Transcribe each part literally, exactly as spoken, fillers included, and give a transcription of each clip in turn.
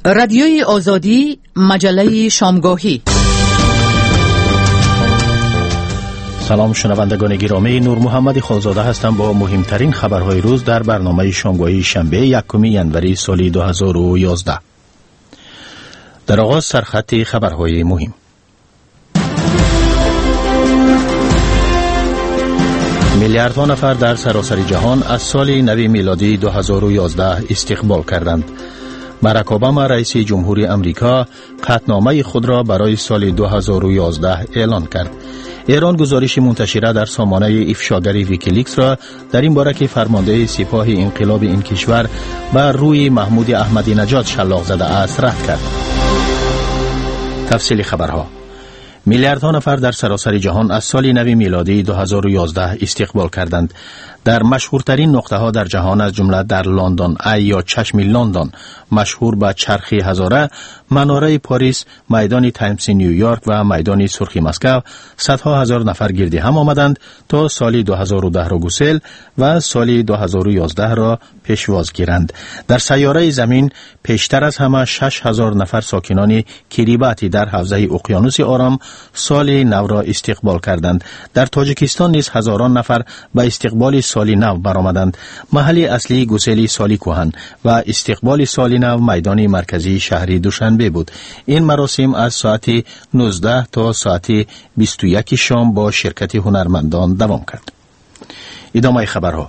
رادیوی آزادی، مجله شامگاهی. سلام شنوندگان گرامی، نور محمد خالزاده هستم با مهمترین خبرهای روز در برنامه شامگاهی شنبه یکم ینوری سال دو هزار و یازده. در آغاز سرخط خبرهای مهم. میلیاردها نفر در سراسر جهان از سال نو میلادی دو هزار و یازده استقبال کردند. باراک اوباما رئیس جمهوری امریکا قطعنامه خود را برای سال دو هزار و یازده اعلان کرد. ایران گزارش منتشره در سامانه افشاگری ویکیلیکس را در این باره که فرمانده سپاه انقلاب این کشور بر روی محمود احمدی نژاد شلاق زده است رد کرد. تفصیل خبرها. میلیاردها نفر در سراسر جهان از سال نو میلادی دو هزار و یازده استقبال کردند. در مشهورترین نقطه ها در جهان از جمله در لندن ای یا چشم لندن مشهور به چرخ هزاره، مناره پاریس، میدان تایمز نیویورک و میدان سرخ مسکو صدها هزار نفر گرد هم آمدند تا سال دو هزار و ده را گسل و سال دو هزار و یازده را پیشواز گیرند. در سیاره زمین پیشتر از همه شش هزار نفر ساکنان کریباتی در حوزه اقیانوس آرام سال نو را استقبال کردند. در تاجیکستان نیز هزاران نفر به استقبال سال نو برآمدند. محل اصلی گسیل سال کهن و استقبال سال نو میدان مرکزی شهر دوشنبه بود. این مراسم از ساعت نوزده تا ساعت بیست و یک شام با شرکت هنرمندان دوام کرد. ادامه خبرها.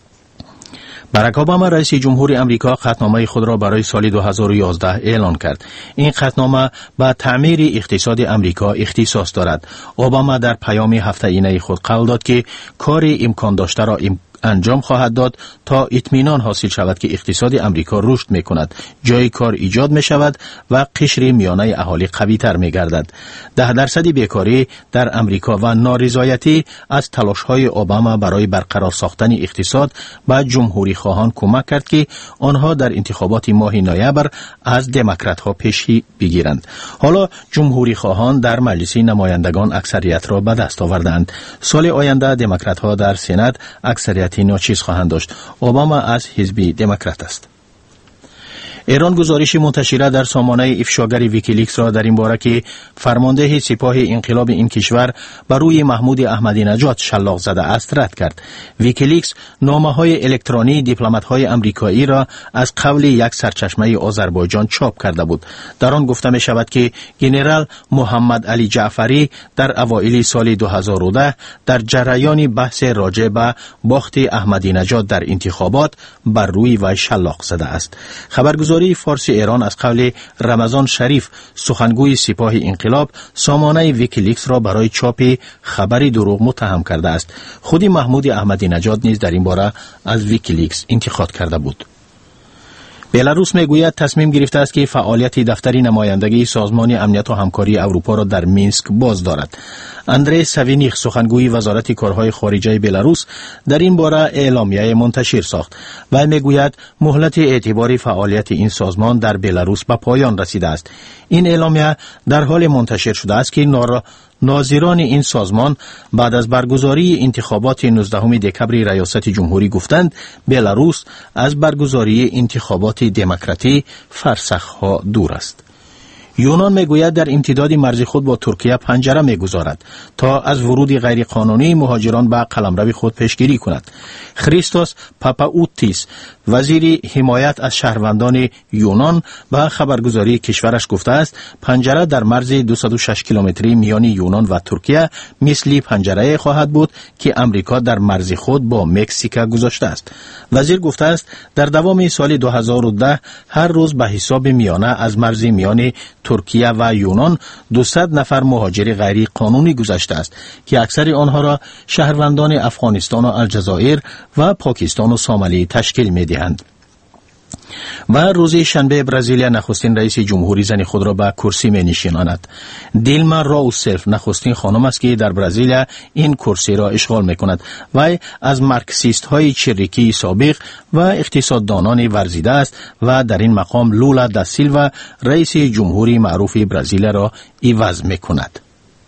باراک اوباما رئیس جمهوری امریکا قطعنامه خود را برای سال دو هزار و یازده اعلان کرد. این قطعنامه به تعمیر اقتصاد امریکا اختصاص دارد. اوباما در پیام هفته اینه خود قول داد که کار امکان داشته را ام... انجام خواهد داد تا اطمینان حاصل شود که اقتصاد امریکا رشد می کند، جای کار ایجاد می شود و قشر میانه اهالی قوی تر می گردد. ده درصد بیکاری در امریکا و نارضایتی از تلاش های اوباما برای برقرار ساختن اقتصاد به جمهوری خواهان کمک کرد که آنها در انتخابات ماه نوامبر از دموکرات ها پیشی بگیرند. حالا جمهوری خواهان در مجلس نمایندگان اکثریت را به دست آوردند. سال آینده دموکرات ها در سنا اکثریت ناچیز خواهند داشت. اوباما از حزب دموکرات است. ایران گزارش منتشره در سامانه افشاگری ویکیلیکس را در این باره که فرمانده سپاه انقلاب این کشور بر روی محمود احمدی نژاد شلاق زده است رد کرد. ویکیلیکس نامه‌های الکترونی دیپلمات‌های آمریکایی را از قول یک سرچشمه آذربایجان چاپ کرده بود. در آن گفته می شود که ژنرال محمد علی جعفری در اوایل سال دو هزار و ده در جریان بحث راجع به باخت احمدی نژاد در انتخابات بر روی وی شلاق زده است. خبرگزاری فارسی ایران از قول رمضان شریف سخنگوی سپاه انقلاب سامانه ویکیلیکس را برای چاپ خبری دروغ متهم کرده است. خود محمود احمدی نژاد نیز در این باره از ویکیلیکس انتقاد کرده بود. بلاروس میگوید تصمیم گرفته است که فعالیت دفتر نمایندگی سازمان امنیت و همکاری اروپا را در مینسک باز دارد. اندری ساوینیخ سخنگوی وزارت کارهای خارجه بلاروس در این باره اعلامیه منتشر ساخت و میگوید مهلت اعتباری فعالیت این سازمان در بلاروس به پایان رسیده است. این اعلامیه در حال منتشر شده است که نار ناظران این سازمان بعد از برگزاری انتخابات نوزدهم دکبر ریاست جمهوری گفتند بلاروس از برگزاری انتخابات دموکراتی فرسخ‌ها دور است. یونان میگوید در امتداد مرز خود با ترکیه پنجره میگذارد تا از ورود غیرقانونی مهاجران به قلمرو خود پیشگیری کند. خریستوس پاپاوتیس وزیر حمایت از شهروندان یونان به خبرگزاری کشورش گفته است پنجره در مرز دویست و شش کیلومتری میان یونان و ترکیه مثل پنجره خواهد بود که امریکا در مرز خود با مکزیک گذاشته است. وزیر گفته است در دوام سال دو هزار و ده هر روز به حساب میانه از مرز میان ترکیه و یونان دویست نفر مهاجر غیر قانونی گذشته است که اکثر آنها را شهروندان افغانستان و الجزایر و پاکستان و سومالی تشکیل می‌دهند. و روز شنبه برزیلیا نخستین رئیس جمهوری زن خود را به کرسی می نشیند. دیلما راوسلف نخستین خانم است که در برزیلیا این کرسی را اشغال می کند و از مارکسیست های چریکی سابق و اقتصاددانان ورزیده است و در این مقام لولا دا سیلوا رئیس جمهوری معروف برزیل را عوض می کند.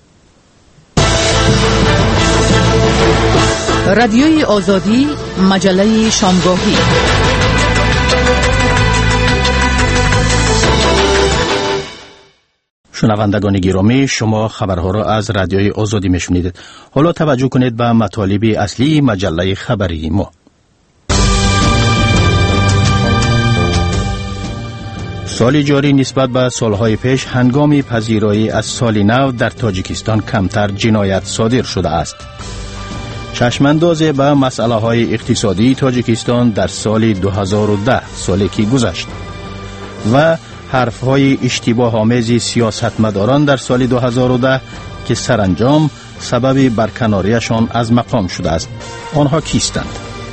رادیوی آزادی، مجله شامگاهی. شنوندگان گرامی، شما خبرها را از رادیوی آزادی میشنوید. حالا توجه کنید به مطالب اصلی مجله خبری ما. سال جاری نسبت به سالهای پیش هنگام پذیرایی از سال نو در تاجیکستان کمتر جنایت صادر شده است. چشمانداز به مسئله های اقتصادی تاجیکستان در سال دو هزار و ده، سالی که گذشت، و حرف های اشتباه آمیز سیاستمداران در سال دو هزار و ده که سرانجام سبب برکناریشان از مقام شده است. آنها کیستند؟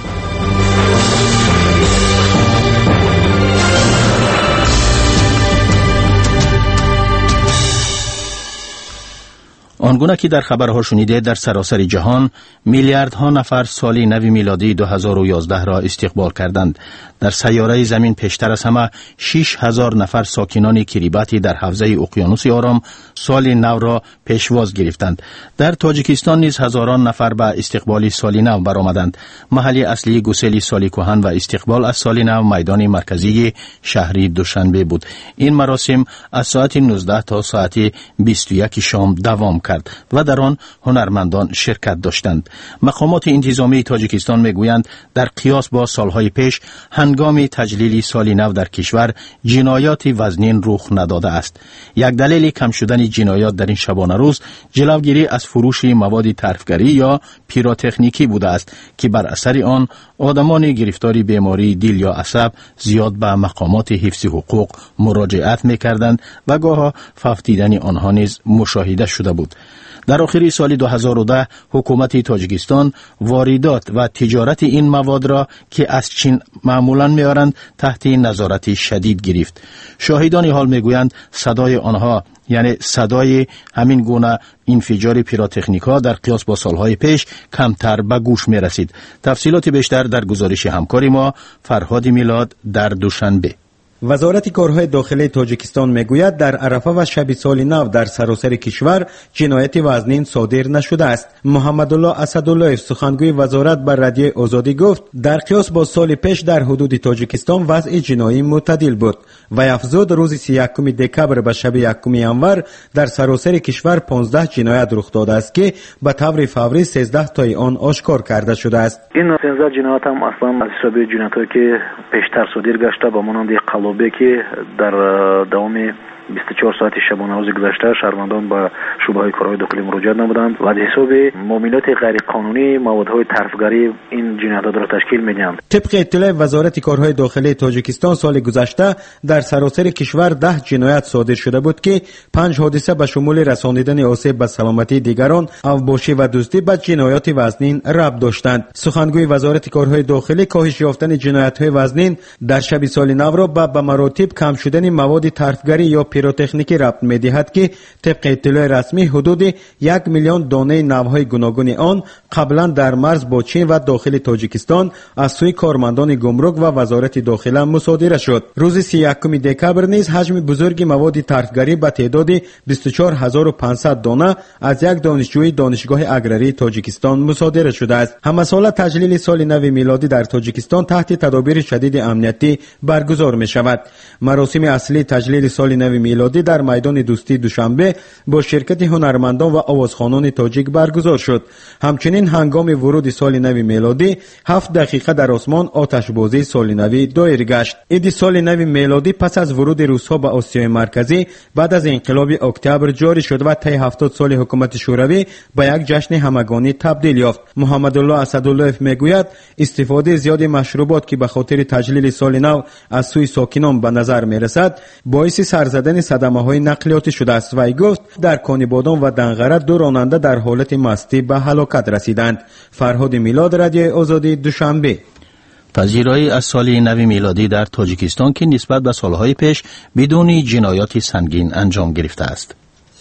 آنگونه که در خبرها شنیده، در سراسر جهان میلیاردها نفر سال نو میلادی دو هزار و یازده را استقبال کردند. در سیاره زمین پیشتر از همه شش هزار نفر ساکنان کریباتی در حوزه اقیانوس آرام سال نو را پیشواز گرفتند. در تاجیکستان نیز هزاران نفر به استقبال سال نو برآمدند. محل اصلی گسیل سال کهن و استقبال از سال نو میدان مرکزی شهری دوشنبه بود. این مراسم از ساعت نوزده تا ساعت بیست و یک شام دوام کرد و در آن هنرمندان شرکت داشتند. مقامات انتظامی تاجیکستان میگویند در قیاس با سالهای پیش هنگام تجلیل سال نو در کشور جنایات وزنین رخ نداده است. یک دلیل کم شدن جنایات در این شبانه روز جلوگیری از فروش مواد طرفگری یا پیروتکنیکی بوده است که بر اثر آن آدمان گرفتار بیماری دل یا عصب زیاد به مقامات حفظ حقوق مراجعت میکردند و گاهی فوتیدن آنها نیز مشاهده شده بود. در آخر سال دو هزار و ده حکومت تاجیکستان واردات و تجارت این مواد را که از چین معمولاً می‌آورند تحت نظارت شدید گرفت. شاهدان حال میگویند صدای آنها، یعنی صدای همین گونه انفجار پیروتکنیکا در قیاس با سالهای پیش کمتر به گوش می رسید. تفصیلات بیشتر در گزارش همکاری ما فرهاد میلاد در دوشنبه. وزارت کارهای داخلی تاجیکستان میگوید در عرفه و شب سال نو در سراسر کشور جنایت وزنین صادر نشده است. محمد الله اسدالله سخنگوی وزارت بر رادیو آزادی گفت در قیاس با سال پیش در حدود تاجیکستان وضع جنایی معتدل بود و افزود روز سی و یکم دکبر به شب یکم ینور در سراسر کشور پانزده جنایت رخ داده است که به طور فوری سیزده تای آن آشکار کرده شده است. این سیزده جنایت هم اصلا از حساب جنایاتی که پیشتر صادر گشته با مانند قلابه که در دوام بیست و چهار ساعت شبانه روز گذشته شهروندان با شعبه کارهای داخلی مراجعت نمودند و از حساب معاملات غیر قانونی موادهای طرفگری این جنایات را تشکیل میدهند. طبق اطلاع وزارت کارهای داخلی تاجیکستان سال گذشته در سراسر کشور ده جنایت صادر شده بود که پنج حادثه به شمول رسانیدن آسیب به سلامتی دیگران، اوباشی و دزدی به جنایات وزنین ربط داشتند. سخنگوی وزارت کارهای داخلی کاهش یافتن جنایت‌های وزنین در شب سال نو را به مراتب کم شدن مواد طرفگری یا پیروتکنیکی ربط می‌دهد که طبق اطلاع رسمی حدود یک میلیون دانه نوهای گوناگون آن قبلا در مرز با چین و داخل تاجیکستان از سوی کارمندان گمرک و وزارت داخله مصادره شد. روز سی و یکم دکبر نیز حجم بزرگ مواد طرفگری به تعداد بیست و چهار هزار و پانصد دانه از یک دانشجوی دانشگاه اگراری تاجیکستان مصادره شده است. همساله تجلیل سال نو میلادی در تاجیکستان تحت تدابیر شدید امنیتی برگزار می شود. مراسم اصلی تجلیل سال نو میلادی در میدان دوستی دوشنبه با شرکت هنرمندان و آوازخوانان تاجیک برگزار شد. همچنین هنگام ورود سال نو میلادی هفت دقیقه در آسمان آتشبازی سال نو دایر گشت. عید سال نو میلادی پس از ورود روس‌ها به آسیای مرکزی بعد از انقلاب اکتبر جاری شد و طی هفتاد سال حکومت شوروی به یک جشن همگانی تبدیل یافت. محمد الله اسدالله میگوید استفاده زیاد مشروبات که به خاطر تجلیل سال نو از سوی ساکنان به نظر میرسد باعث سرزدن صدمه‌های نقلیاتی شده است و ای گفت در کانیبادان و دنغره دو راننده در حالت مستی به هلاکت رسیدند. فرهاد میلاد، رادیو آزادی، دوشنبه. پذیرایی از سال نو میلادی در تاجیکستان که نسبت به سالهای پیش بدون جنایات سنگین انجام گرفته است.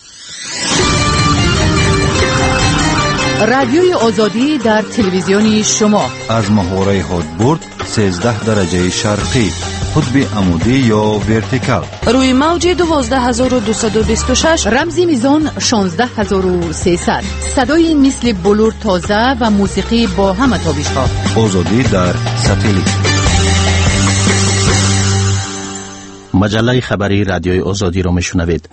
رادیوی آزادی در تلویزیونی شما از محوره هادبورد سیزده درجه شرقی، قطب عمودی یا ورتیکال، روی موج دوازده هزار و دویست و بیست و شش، رمزی میزان شانزده هزار و سیصد، صدای مثل بلور تازه و موسیقی با همه تابش‌ها. آزادی در ساتلیت. مجله خبری رادیوی آزادی را میشنوید.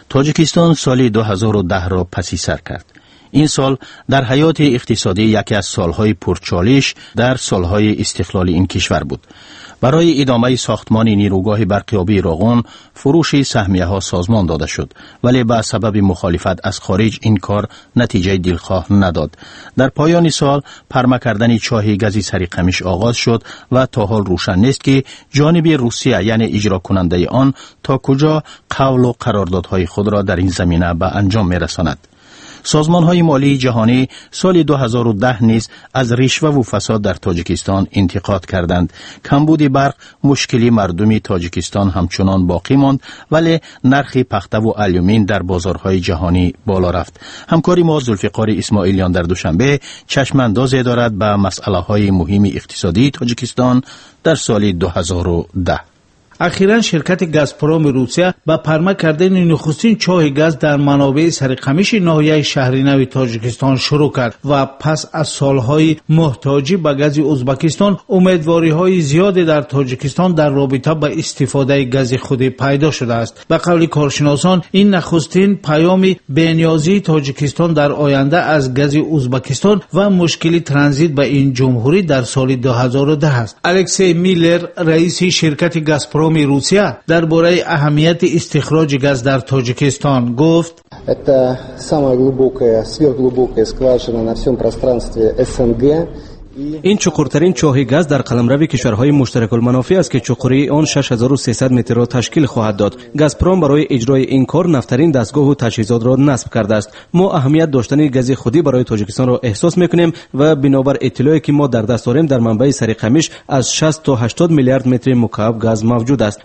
تاجیکستان سال دو هزار و ده را پسی سر کرد. این سال در حیات اقتصادی یکی از سالهای پرچالش در سالهای استقلال این کشور بود. برای ادامه ساختمان نیروگاه برقیابی راغون فروش سهمیه ها سازمان داده شد، ولی به سبب مخالفت از خارج این کار نتیجه دلخواه نداد. در پایان سال پرمه کردن چاه گازی سریقمیش آغاز شد و تا حال روشن نیست که جانب روسیه یعنی اجرا کننده آن تا کجا قول و قراردادهای خود را در این زمینه به انجام میرساند. سازمان‌های مالی جهانی سال دو هزار و ده نیز از رشوه و فساد در تاجیکستان انتقاد کردند. کمبود برق مشکلی مردمی تاجیکستان همچنان باقی ماند، ولی نرخ پخته و آلومین در بازارهای جهانی بالا رفت. همکاری ما ذوالفقار اسماعیلیان در دوشنبه چشم اندازی دارد به مسئله‌های مهم اقتصادی تاجیکستان در سال دو هزار و ده. اخیراً شرکت گازپروم روسیه با پرمه کردن نخستین چاه گاز در منابع سرخمیش ناحیه شهری نو تاجیکستان شروع کرد و پس از سالهای محتاجی به گاز ازبکستان امیدواری‌های زیادی در تاجیکستان در رابطه با استفاده گاز خود پیدا شده است. به قول کارشناسان این نخستین پیام بنیازی تاجیکستان در آینده از گاز ازبکستان و مشکلی ترانزیت به این جمهوری در سال دو هزار و ده است. الکسی میلر رئیس شرکت گازپروم روسیه درباره اهمیت استخراج گاز در تاجیکستان گفت: Это самая глубокая, сверхглубокая скважина на всем пространстве эс эн гэ. این چقورترین چاه گاز در قلمرو کشورهای مشترک المنافع است که چقوری آن شش هزار و سیصد متر را تشکیل خواهد داد. گازپروم برای اجرای این کار نفترین دستگاه و تجهیزات را نصب کرده است. ما اهمیت داشتن گاز خودی برای تاجیکستان را احساس میکنیم و بنابر اطلاعی که ما در دست داریم در منبع سریقمیش از شصت تا هشتاد میلیارد متر مکعب گاز موجود است.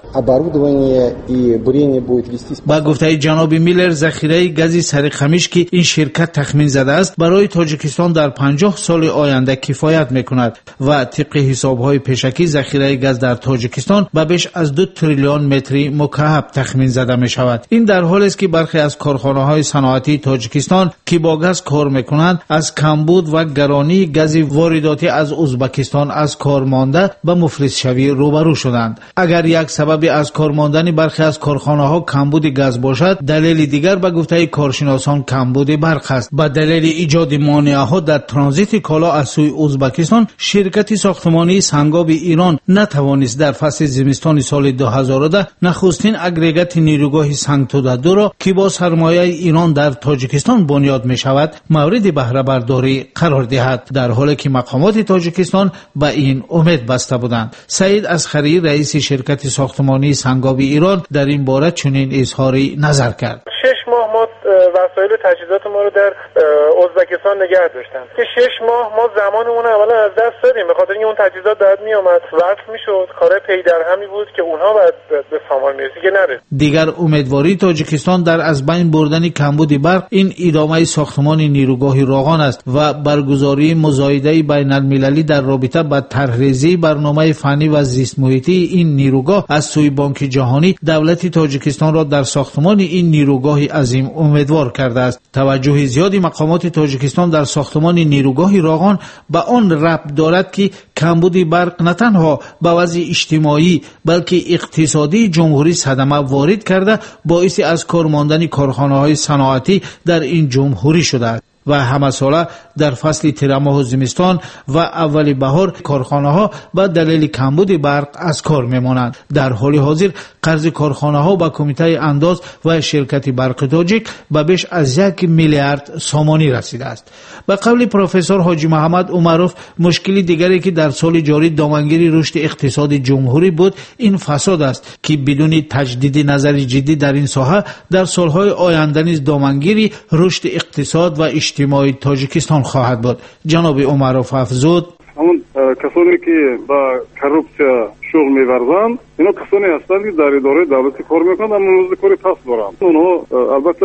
با گفته جناب میلر ذخیره گاز سریقمیش که این شرکت تخمین زده است برای تاجیکستان در پنجاه سال آینده کفایت میکند و طبق حسابهای پیشکی ذخیره گاز در تاجیکستان به بیش از دو تریلیون متر مکعب تخمین زده می شود. این در حالی است که برخی از کارخانه‌های صنعتی تاجیکستان که با گاز کار میکنند از کمبود و گرانی گاز وارداتی از ازبکستان از کار مانده به مفلس شوی روبرو شدند. اگر یک سبب از کار ماندن برخی از کارخانه‌ها کمبود گاز باشد، دلیل دیگر به گفته کارشناسان کمبود برق است. به دلیل ایجاد مانعه‌ها در ترانزیت کالا از سوی ازبکستان شرکت ساختمانی سنگاب ایران نتوانست در فصل زمستان سال دو هزار و ده نخستین اگریگات نیروگاه سنگتوده دو را که با سرمایه ایران در تاجیکستان بنیاد می شود مورد بهره برداری قرار دهد، در حالی که مقامات تاجیکستان به این امید بسته بودند. سعید اصغری رئیس شرکت ساختمانی سنگاب ایران در این باره چنین اظهاری نظر کرد: شش ماه ما وسایل و تجهیزات ما رو در ازبکستان نگه داشتن که شش ماه ما زمانمون رو اولا از دست دادیم، به خاطر اینکه اون تجهیزات بعد می اومد وقت میشد، کار پی در همی بود که اونها بعد به سامان میرسید که نرسید. دیگر امیدواری تاجیکستان در از بین بردن کمبود برق این ادامه ساختمان نیروگاه راغان است و برگزاری مزایده بین المللی در رابطه با طرحریزی برنامه فنی و زیست محیطی این نیروگاه از سوی بانک جهانی دولت تاجیکستان را در ساختمان این نیروگاه عظیم امیدوار کرده است. توجه زیادی مقامات تاجیکستان در ساختمان نیروگاه راغان به آن ربط دارد که کمبود برق نه تنها به وضع اجتماعی بلکه اقتصادی جمهوری صدمه وارد کرده باعث از کار ماندن کارخانه‌های صنعتی در این جمهوری شده است و همه ساله در فصل تیر ماه و زمستان و اول بهار کارخانه‌ها به دلیل کمبود برق از کار میمانند. در حال حاضر قرض کارخانه‌ها به کمیته انداز و شرکت برق تاجیک به بیش از یک میلیارد سامانی رسیده است. به قول پروفسور حاجی محمد عمروف مشکلی دیگری که در سال جاری دامنگیری رشد اقتصاد جمهوری بود این فساد است که بدون تجدید نظر جدی در این ساحه در سالهای آینده نیز دامنگیری رشد اقتصاد و اجتماعی تاجیکستان خواهد بود. جناب عمروف افزود: همون کسانی که با کروپسیا شغل می‌ورزند اینا کسانی هستند که در اداره دولتی کار میکنند اما روز کاری پس دارند. اونها البته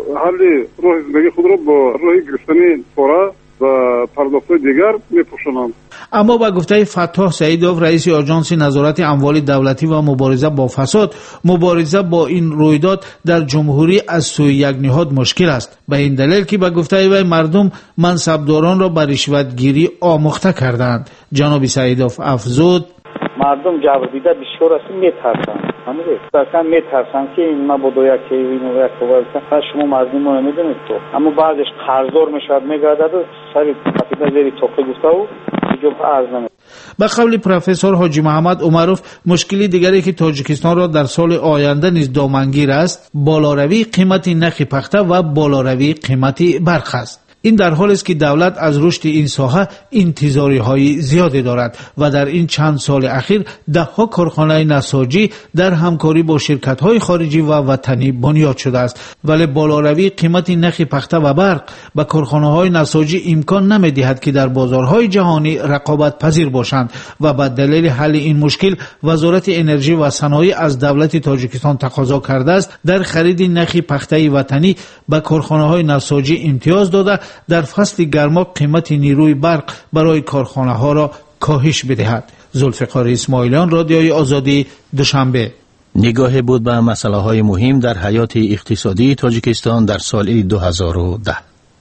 حل راه زندگی خود را با راه گرفتن پاره و پرداخت‌های دیگر می‌پوشانند. اما با گفته فتاح سعیدوف رئیس آژانس نظارت اموال دولتی و مبارزه با فساد، مبارزه با این رویداد در جمهوری از سوی یک نهاد مشکل است، به این دلیل که با گفته وی مردم منصبداران را به رشوتگیری آموخته کردند. جناب سعیدوف افزود: مردم جبر دیده بسیار است میترسن همین اصلا میترسن که این مبادا که اینو یک واسه شما مردم رو نمیدونید تو اما بعدش قرضدار میشد میگردد سر کپیتال زیر توقع گفته و جو ارز نمیده. به قول پروفسور حاجی محمد عمروف مشکلی دیگری که تاجیکستان را در سال آینده نیز دامنگیر است بالاروی قیمت نرخ پخته و بالاروی قیمت برق است. این در حالی است که دولت از رشد این ساحه انتظاری های زیادی دارد و در این چند سال اخیر ده ها کارخانه نساجی در همکاری با شرکت های خارجی و وطنی بنیاد شده است، ولی بالاروی قیمت نرخ پخته و برق به کارخانه های نساجی امکان نمی دهد که در بازارهای جهانی رقابت پذیر باشند و به دلیل حل این مشکل وزارت انرژی و صنایع از دولت تاجیکستان تقاضا کرده است در خرید نرخ پخته وطنی به کارخانه های نساجی امتیاز داده در فصل گرما قیمت نیروی برق برای کارخانه ها را کاهش بدهد. ذوالفقار اسماعیلیان، رادیوی آزادی، دوشنبه. نگاه بود به مسئله های مهم در حیات اقتصادی تاجیکستان در سال دو هزار و ده.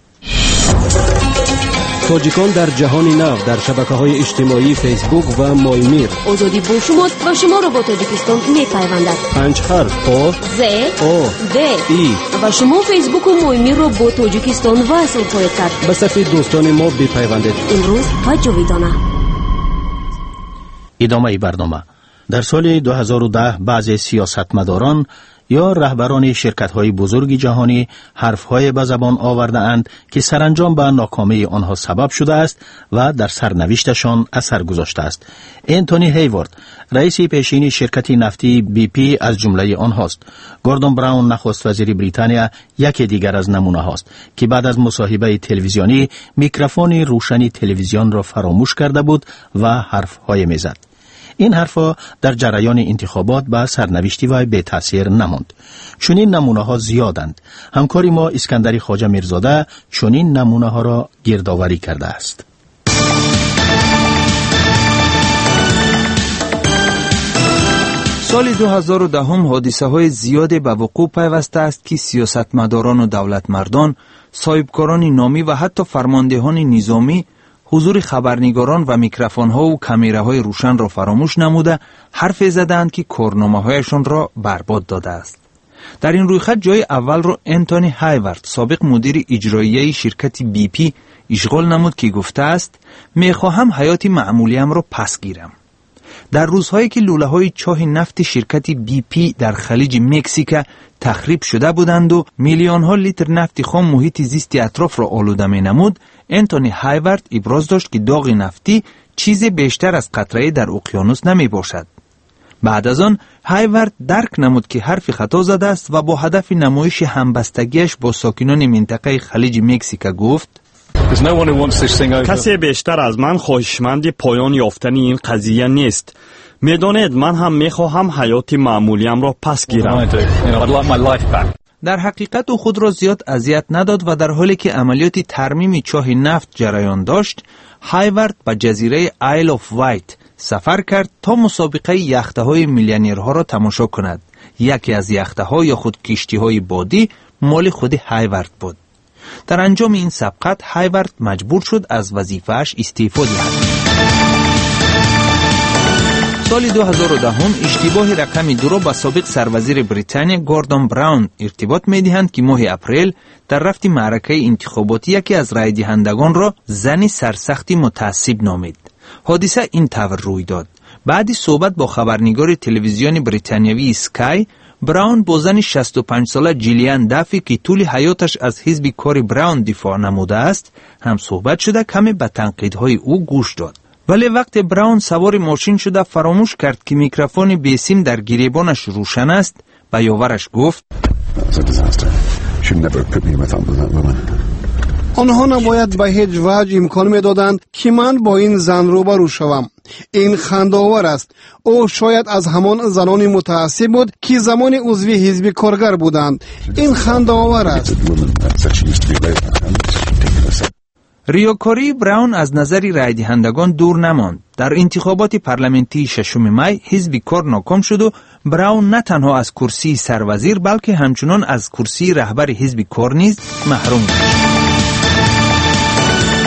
تاجیکان در جهان نو در شبکه‌های اجتماعی فیسبوک و مایمیر. آزادی با شماست و شما را با تاجیکستان می‌پیوندد. پنج حرف آ ز او د ای و شما فیسبوک و مایمیر را با تاجیکستان وصل خواهید کرد. به صف دوستان ما بپیوندید. امروز و جاویدانه. ادامه برنامه. در سال دو هزار و ده بعضی سیاستمداران یا رهبران شرکت‌های بزرگ جهانی حرف‌های به زبان آورده اند که سرانجام به ناکامی آنها سبب شده است و در سرنوشتشان اثر گذاشته است. انتونی هیوارد، رئیس پیشین شرکت نفتی بی پی از جمله آنهاست. گوردون براون، نخست وزیر بریتانیا، یکی دیگر از نمونه هاست که بعد از مصاحبه تلویزیونی میکروفون روشنی تلویزیون را فراموش کرده بود و حرف‌های میزد. این حرفا در جریان انتخابات به سرنوشتی و به تاثیر نماند. چنین نمونه ها زیادند. همکاری ما اسکندری خواجه میرزاده چنین نمونه ها را گردآوری کرده است. سال دو هزار و ده حادثه های زیادی به وقوع پیوسته است که سیاستمداران و دولت مردان، صاحبکاران نامی و حتی فرماندهان نظامی حضور خبرنگاران و میکروفون ها و کامیره های روشن را فراموش نموده حرف زدند که کارنامه هایشان را برباد داده است. در این رویخط جای اول را انتونی هایوارد، سابق مدیر اجرایی شرکت بی پی، اشغال نمود که گفته است میخواهم حیات معمولیم را پس گیرم. در روزهایی که لوله های چاه نفت شرکت بی پی در خلیج مکزیک تخریب شده بودند و میلیون ها لیتر نفت خام محیط زیست اطراف را آلوده می نمود، انتونی هایوارد ابراز داشت که داغ نفتی چیز بیشتر از قطره در اقیانوس نمی باشد. بعد از آن هایوارد درک نمود که حرف خطا زده است و با هدف نمایش همبستگیش با ساکنان منطقه خلیج مکزیک گفت کسی بیشتر از من خواهشمند پایان یافتن این قضیه نیست. میدانید من هم میخواهم حیات معمولیم را پس گیرم. در حقیقت او خود را زیاد اذیت نداد و در حالی که عملیات ترمیم چاه نفت جریان داشت، هایوارد به جزیره آیل آف وایت سفر کرد تا مسابقه یخته های میلیونرها را تماشا کند. یکی از یخته ها یا خود کشتی های بادی مال خود هایوارد بود. در انجام این سبقت هایوارد مجبور شد از وظیفه‌اش استعفا دهد. سال دو هزار و ده اشتباه رقم دو را به سابق سروزیر بریتانیا گوردون براون ارتباط می‌دهند که ماه اپریل در رفت معرکه انتخاباتی یکی از رای دهندگان را زنی سرسختی متعصب نامید. حادثه این طور روی داد. بعد صحبت با خبرنگار تلویزیون بریتانیایی اسکای، براون با زن شصت و پنج ساله جیلیان دافی که طول حیاتش از حزب کار براون دفاع نموده است هم صحبت شده کمی به تنقیدهای او گوش داد. ولی وقت براون سوار ماشین شده فراموش کرد که میکروفون بیسیم در گریبانش روشن است. به یاورش گفت آنها نباید به هیچ وجه امکان میدادند که من با این زن روبرو شوم. این خنده‌آور است. او شاید از همان زنان متعصب بود که زمان عضو حزب کارگر بودند. این خنده‌آور است. ریاکاری براون از نظر رای دهندگان دور نماند. در انتخابات پارلمانتی ششم می حزب کار ناکام شد و براون نه تنها از کرسی سروزیر بلکه همچنان از کرسی رهبر حزب کار نیز محروم شد.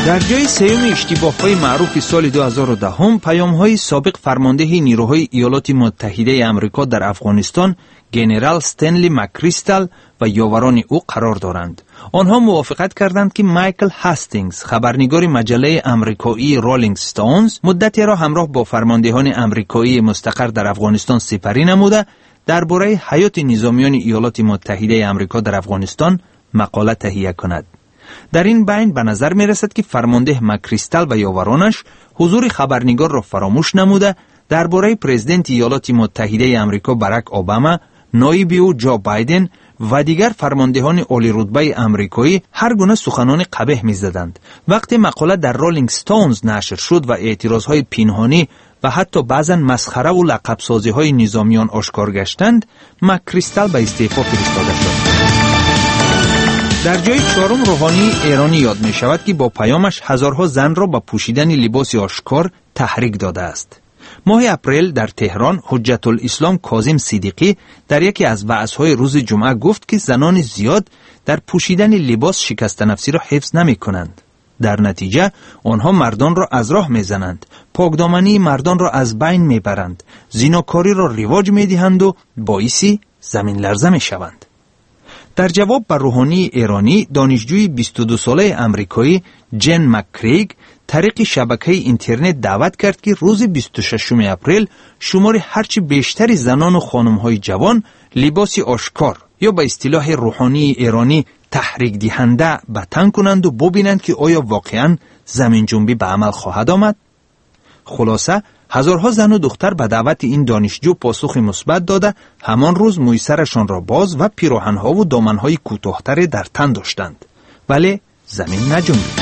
در جای سیوم اشتباه‌های معروف سال دو هزار و ده پیام‌های سابق فرمانده نیروهای ایالات متحده آمریکا در افغانستان گنرال استنلی مکریستال و یاوران او قرار دارند. آنها موافقت کردند که مایکل هاستینگز خبرنگار مجله آمریکایی رولینگ استونز مدتی را همراه با فرماندهان آمریکایی مستقر در افغانستان سپری نموده درباره حیات نظامیان ایالات متحده آمریکا در افغانستان مقاله تهیه کند. در این بین به نظر می رسد که فرمانده مکریستال و یاورانش حضور خبرنگار را فراموش نموده درباره پرزیدنت ایالات متحده آمریکا باراک اوباما، نایب او جو بایدن و دیگر فرماندهان عالی رتبه آمریکایی هر گونه سخنان قبیح می‌زدند. وقتی مقاله در رولینگ استونز نشر شد و اعتراضهای پنهانی و حتی بعضا مسخره و لقبسازی‌های نظامیان آشکار گشتند، مکریستال به استعفا فرستاده شد. در جای چهارم روحانی ایرانی یاد می شود که با پیامش هزارها زن را با پوشیدن لباس آشکار تحریک داده است. ماه اپریل در تهران حجت الاسلام کاظم صدیقی در یکی از وعظهای روز جمعه گفت که زنان زیاد در پوشیدن لباس شکست نفسی را حفظ نمی کنند. در نتیجه آنها مردان را از راه می زنند، پاکدامنی مردان را از بین می برند، زیناکاری را رواج می دهند و باعثی زمین لرزه می شوند. در جواب بر روحانی ایرانی، دانشجوی بیست و دو ساله امریکایی جن مکریگ طریق شبکه اینترنت دعوت کرد که روز بیست و ششم اپریل شمار هرچی بیشتری زنان و خانم‌های جوان لباس آشکار یا به اصطلاح روحانی ایرانی تحریک دهنده به تن کنند و ببینند که آیا واقعاً زمین جنبی به عمل خواهد آمد. خلاصه هزارها زن و دختر به دعوت این دانشجو پاسخ مثبت داده همان روز موی سرشان را باز و پیراهن‌ها و دامن‌های کوتاه‌تر در تن داشتند، ولی زمین نجنبید.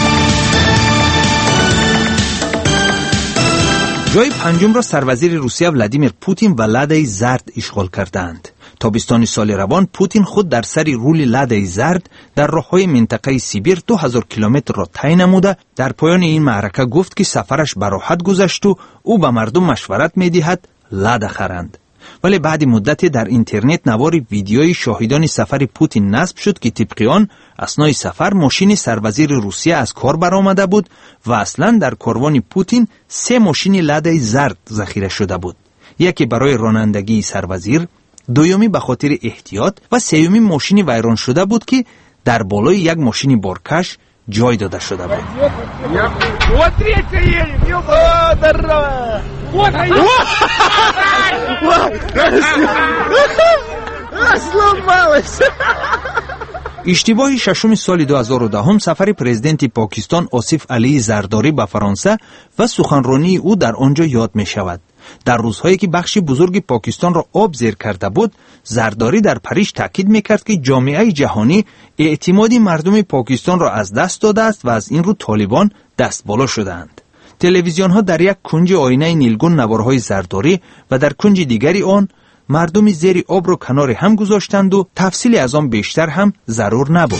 جای پنجم را سروزیر روسیه ولادیمیر پوتین و لده زرد اشغال کردند. تابستان سال روان پوتین خود در سر رول لده زرد در راههای منطقه سیبیر دو هزار کیلومتر را طی نموده در پایان این معرکه گفت که سفرش به راحت گذشت و او به مردم مشورت می‌دهد لده خرند. ولی بعد مدتی در اینترنت نوار ویدیوی شاهدان سفر پوتین نصب شد که طبق آن اثنای سفر ماشین سروزیر روسیه از کار برآمده بود و اصلا در کاروان پوتین سه ماشین لده زرد ذخیره شده بود، یکی برای رانندگی سروزیر، دومی به خاطر احتیاط و سومی ماشین ویران شده بود که در بالای یک ماشین بارکش جای داده شده بود. اشتباه ششم سال دو هزار و ده سفر پرزیدنت پاکستان آصف علی زرداری به فرانسه و سخنرانی او در آنجا یاد می شود. در روزهایی که بخش بزرگ پاکستان را آب زیر کرده بود، زرداری در پاریس تاکید میکرد که جامعه جهانی اعتماد مردم پاکستان را از دست داده است و از این رو طالبان دست بالا شدند. تلویزیون ها در یک کنج آینه نیلگون نوارهای زرداری و در کنج دیگری آن مردم زیر آب را کنار هم گذاشتند و تفصیلی از آن بیشتر هم ضرور نبود.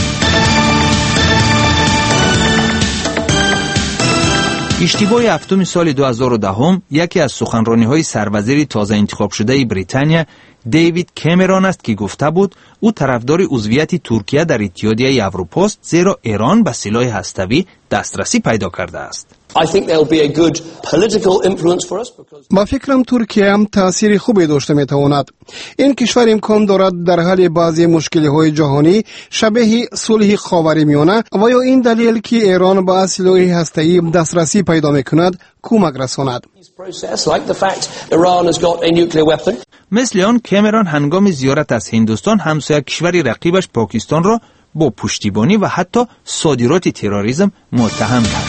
اشتباه هفتم سال دو هزار و ده یکی از سخنرانی‌های سروزیر تازه انتخاب شده بریتانیا دیوید کامرون است که گفته بود او طرفدار عضویت ترکیه در اتحادیه اروپا است، زیرا ایران به سلاح هسته‌ای دسترسی پیدا کرده است. با فکرم ترکیه هم تأثیر خوبی داشته میتواند. این کشور امکان دارد در حل بعضی مشکلی های جهانی شبیه صلح خاورمیانه و یا این دلیل که ایران با سلاح هسته‌ای دسترسی پیدا میکند کمک رساند. مثل آن کامرون هنگام زیارت از هندوستان همسایه کشور رقیبش پاکستان را با پشتیبانی و حتی صادرات تروریسم متهم کرد.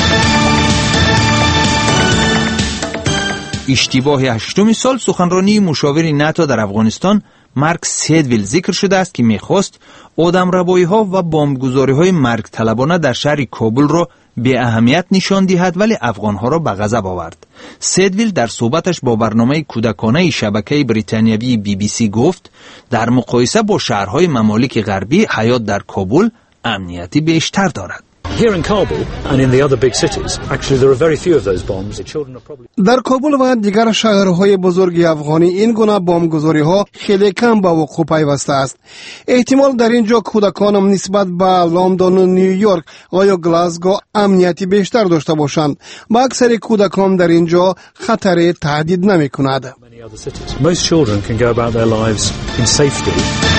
اشتباه هشتم سال سخنرانی مشاور ناتو در افغانستان مارک سیدویل ذکر شده است که میخواست آدمربایی ها و بمبگذاری های مرگ طلبانه در شهر کابل را به اهمیت نشان دهد، ولی افغان ها را به غضب آورد. سیدویل در صحبتش با برنامه کودکانه شبکه بریتانیایی بی بی سی گفت در مقایسه با شهرهای ممالک غربی حیات در کابل امنیتی بیشتر دارد. Here in Kabul and in the other big cities, actually there are very few of those bombs. The children are probably در کابل و دیگر شهرهای بزرگ افغانی این گونه بمبگذاری‌ها خیلی کم به وقوع پیوسته است. احتمال در اینجا کودکان نسبت به لندن و نیویورک و یا گلاسگو امنیتی بیشتر داشته باشند. با اکثر کودکان در اینجا خطر تهدید نمی‌کند. Most children can go about their lives in safety.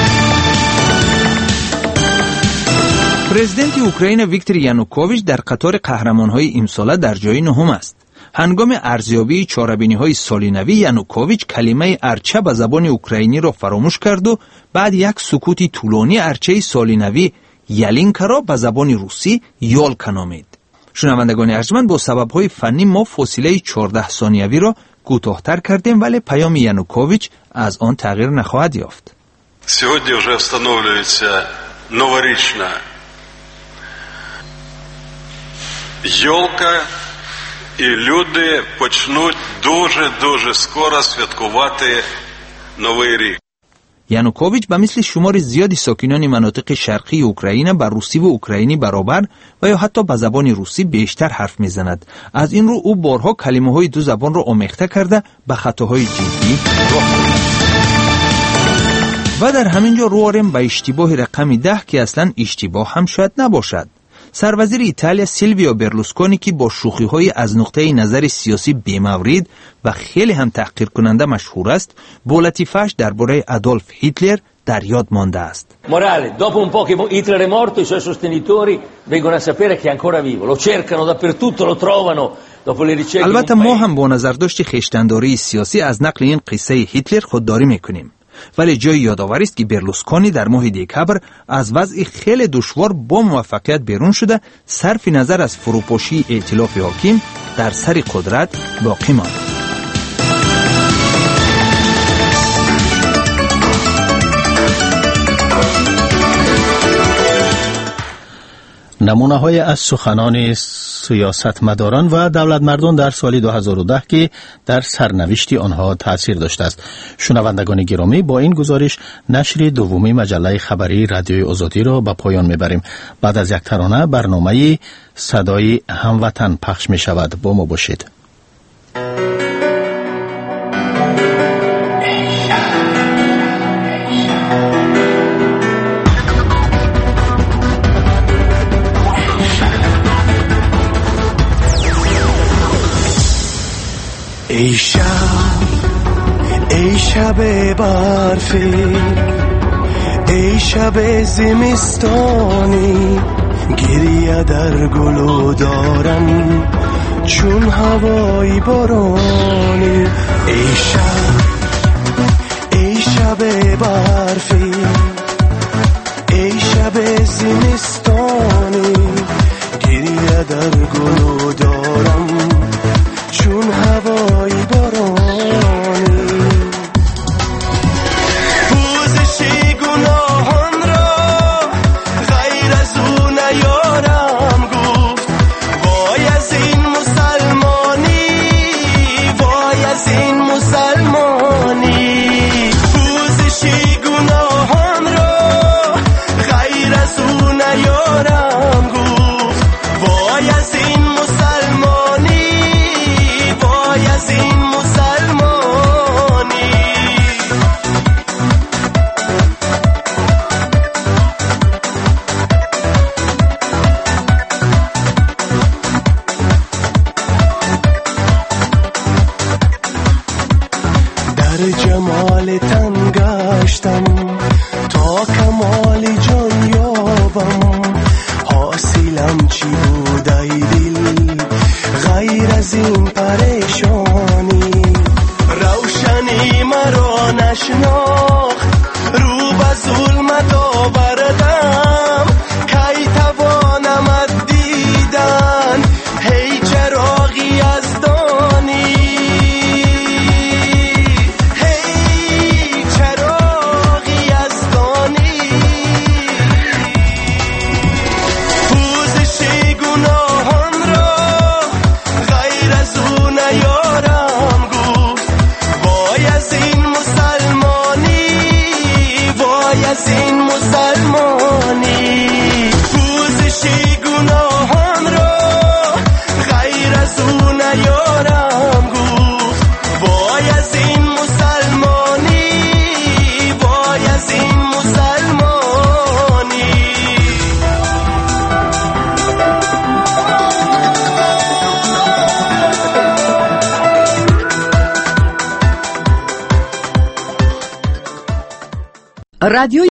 پرزیدنت اوکراین ویکتور یانوکوویچ در قطار قهرمان‌های امساله در جای نهم است. هنگام ارزیابی چهاربینی‌های سال نو یانوکوویچ کلمه ارچه به زبان اوکراینی را فراموش کرد و بعد یک سکوتی طولانی ارچه سال نو یلینکا را به زبان روسی یولکا نامید. شنوندگان ارجمند، با سبب‌های فنی ما فاصله چهارده ثانیوی را کوتاه‌تر کردیم، ولی پیام یانوکوویچ از آن تغییر نخواهد یافت. Сьогодні вже встановлюється новорічна йолка, і люди почнуть дуже-дуже скоро святкувати Новий рік. یانوکوویچ به مثل شمار زیادی ساکنان مناطق شرقی اوکراین بر روسی و اوکراینی برابر و یا حتی به زبان روسی بیشتر حرف میزند. از این رو او بارها کلمه های دو زبان را آمیخته کرده به خطاهای جدی راه داده. و در همین جا رو آوریم به اشتباه رقم ده که اصلا اشتباه هم شاید نباشد. سروزیر ایتالیا سیلویو برلوسکونی که با شوخی‌های از نقطه نظر سیاسی بی‌مورد و خیلی هم تحقیر کننده مشهور است، با لطیفه‌اش درباره آدولف هیتلر در یاد مانده است. Morale, dopo un po' che Hitler è morto, i suoi sostenitori vengono a sapere che è ancora vivo, lo cercano dappertutto, lo trovano dopo le ricerche. البته ما هم با نظرداشت خویشتن‌داری سیاسی از نقل این قصه هیتلر خودداری می‌کنیم. ولی جای یادآوری است که برلوسکونی در ماه دکبر از وضع خیلی دشوار با موفقیت بیرون شده، صرف نظر از فروپاشی ائتلاف حاکم در سر قدرت باقی ماند. نمونه های از سخنان سیاستمداران و دولتمردان در سال دو هزار و ده که در سرنوشت آنها تأثیر داشته است. شنوندگان گرامی، با این گزارش نشر دومی مجله خبری رادیوی آزادی را به پایان میبریم. بعد از یک ترانه برنامه صدای هموطن پخش می شود. با ما باشید. ای شب ای شب برفی، ای شب زمستانی، گریه در گلو دارم چون هوای بارانی. ای شب ای شب برفی، ای شب زمستانی، گریه در گلو دارم چون هوای بارانی. پوزش گناهان را غیر از او نیارم گفت. وای از این مسلمانی، وای از این مسلمانی. پوزش گناهان را غیر از او نیارم گفت. وای از این مسلمانی، از این مسلمانی. در جمال تن گشتم تا کمال جان یابم. حاصلم چی بود ای دل غیر از این پریشانی. روشنی مرا نشناخت، رو به ظلمت آوردم. کی توانم دیدن هی چراغی از دانی. هی چراغی از دانی. پوزش گناهان را غیر از او نیارم گفت. وای از این مسلمانی، وای از این مسلمانی. پوزش گناه رادیو